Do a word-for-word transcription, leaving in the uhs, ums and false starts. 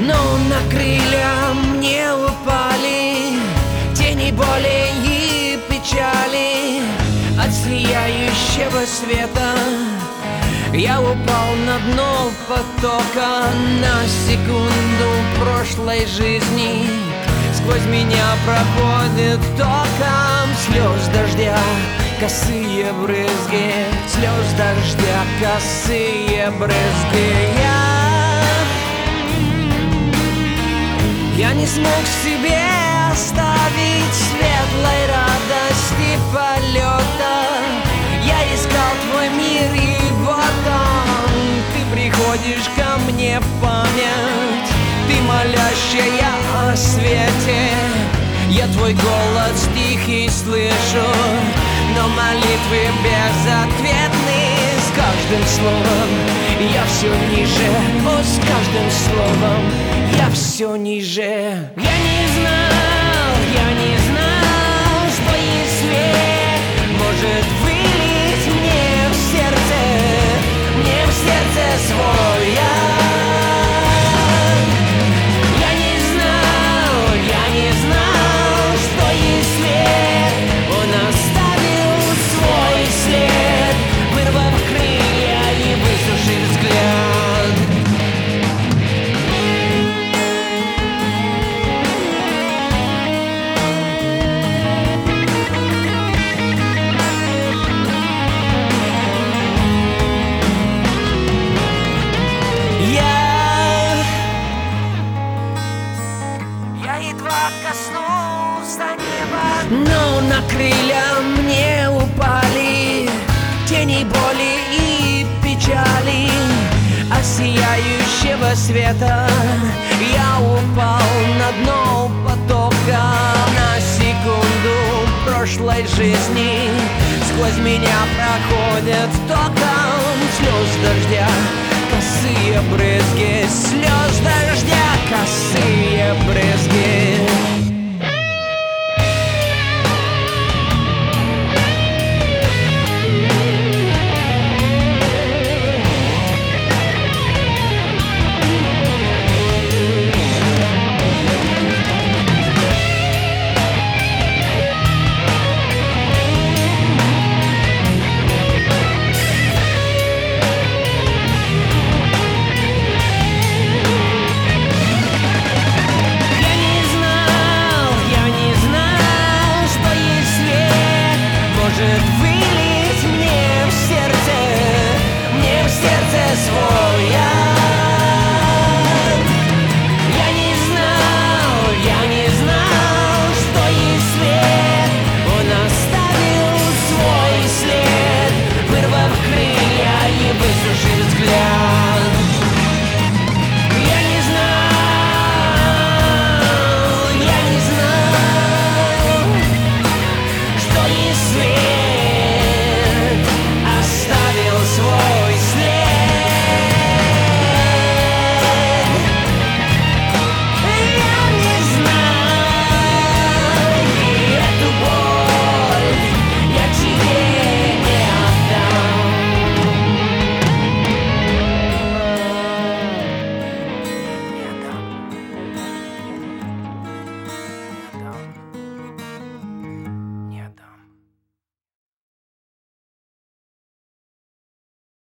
Но на крылья мне упали тени боли и печали. От сияющего света я упал на дно потока. На секунду прошлой жизни сквозь меня проходит током слез дождя косые брызги, слез дождя косые брызги. Я, я не смог себе оставить светлой радости полета. Я искал твой мир, и вот он, ты приходишь ко мне в память. Ты молящая о свете, я твой голос тихий слышу, но молитвы безответны. С каждым словом я все ниже, о, с каждым словом я все ниже. Я не знал, я не знал, что и свет может вылить мне в сердце, мне в сердце свой я. Но на крылья мне упали тени боли и печали. От сияющего света я упал на дно потока. На секунду прошлой жизни сквозь меня проходит током слез дождя косые брызги, слез дождя косые брызги.